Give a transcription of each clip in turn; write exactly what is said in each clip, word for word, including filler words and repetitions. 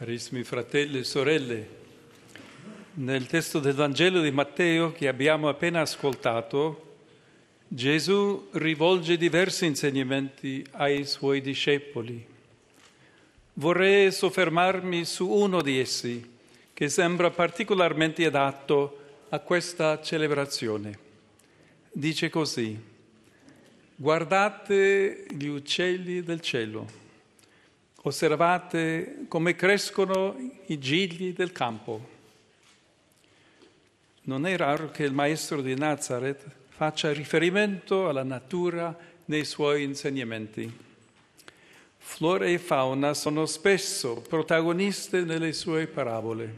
Carissimi fratelli e sorelle, nel testo del Vangelo di Matteo che abbiamo appena ascoltato, Gesù rivolge diversi insegnamenti ai suoi discepoli. Vorrei soffermarmi su uno di essi, che sembra particolarmente adatto a questa celebrazione. Dice così: guardate gli uccelli del cielo. Osservate come crescono i gigli del campo. Non è raro che il maestro di Nazareth faccia riferimento alla natura nei suoi insegnamenti. Flora e fauna sono spesso protagoniste nelle sue parabole.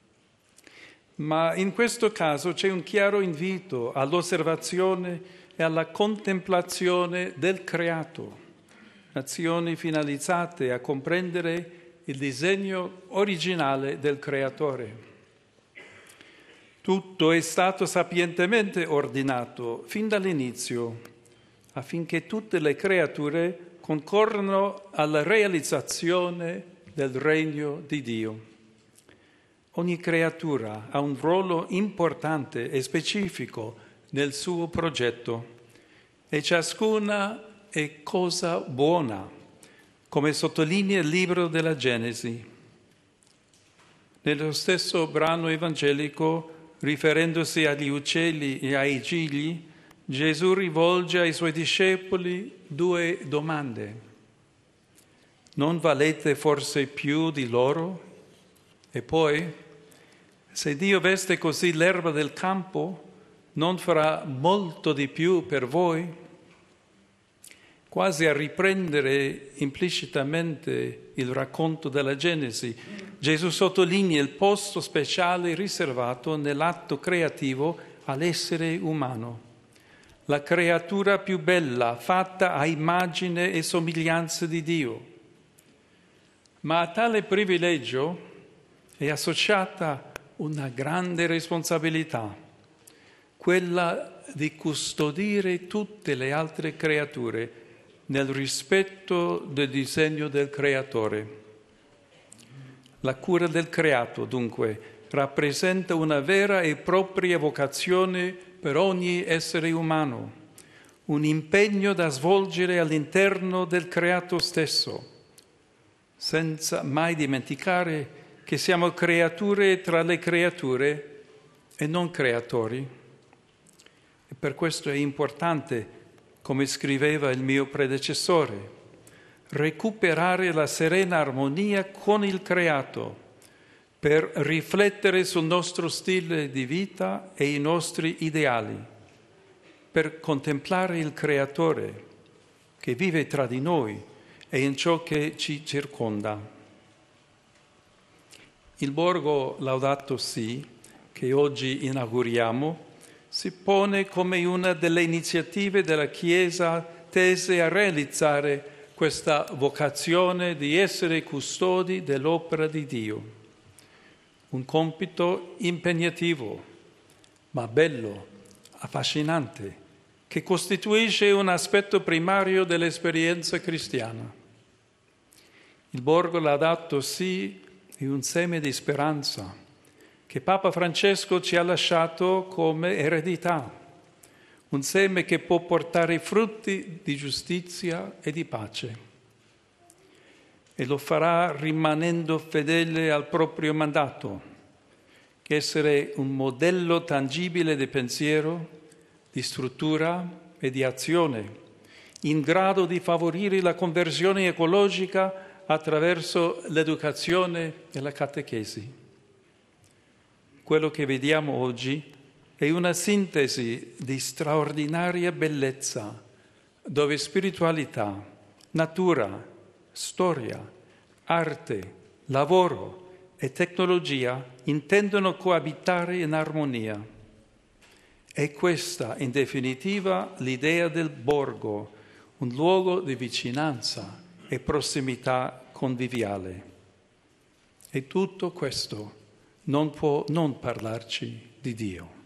Ma in questo caso c'è un chiaro invito all'osservazione e alla contemplazione del creato. Azioni finalizzate a comprendere il disegno originale del Creatore. Tutto è stato sapientemente ordinato fin dall'inizio, affinché tutte le creature concorrano alla realizzazione del regno di Dio. Ogni creatura ha un ruolo importante e specifico nel suo progetto e ciascuna è cosa buona, come sottolinea il libro della Genesi. Nello stesso brano evangelico, riferendosi agli uccelli e ai gigli, Gesù rivolge ai suoi discepoli due domande. Non valete forse più di loro? E poi, se Dio veste così l'erba del campo, non farà molto di più per voi? Quasi a riprendere implicitamente il racconto della Genesi, Gesù sottolinea il posto speciale riservato nell'atto creativo all'essere umano, la creatura più bella, fatta a immagine e somiglianza di Dio. Ma a tale privilegio è associata una grande responsabilità, quella di custodire tutte le altre creature nel rispetto del disegno del Creatore. La cura del creato, dunque, rappresenta una vera e propria vocazione per ogni essere umano, un impegno da svolgere all'interno del creato stesso, senza mai dimenticare che siamo creature tra le creature e non creatori. E per questo è importante, come scriveva il mio predecessore, recuperare la serena armonia con il creato per riflettere sul nostro stile di vita e i nostri ideali, per contemplare il creatore che vive tra di noi e in ciò che ci circonda. Il Borgo Laudato Si, che oggi inauguriamo, si pone come una delle iniziative della Chiesa tese a realizzare questa vocazione di essere custodi dell'opera di Dio. Un compito impegnativo, ma bello, affascinante, che costituisce un aspetto primario dell'esperienza cristiana. Il Borgo Laudato Si è un seme di speranza che Papa Francesco ci ha lasciato come eredità, un seme che può portare frutti di giustizia e di pace. E lo farà rimanendo fedele al proprio mandato, che essere un modello tangibile di pensiero, di struttura e di azione, in grado di favorire la conversione ecologica attraverso l'educazione e la catechesi. Quello che vediamo oggi è una sintesi di straordinaria bellezza, dove spiritualità, natura, storia, arte, lavoro e tecnologia intendono coabitare in armonia. È questa, in definitiva, l'idea del borgo, un luogo di vicinanza e prossimità conviviale. E tutto questo non può non parlarci di Dio.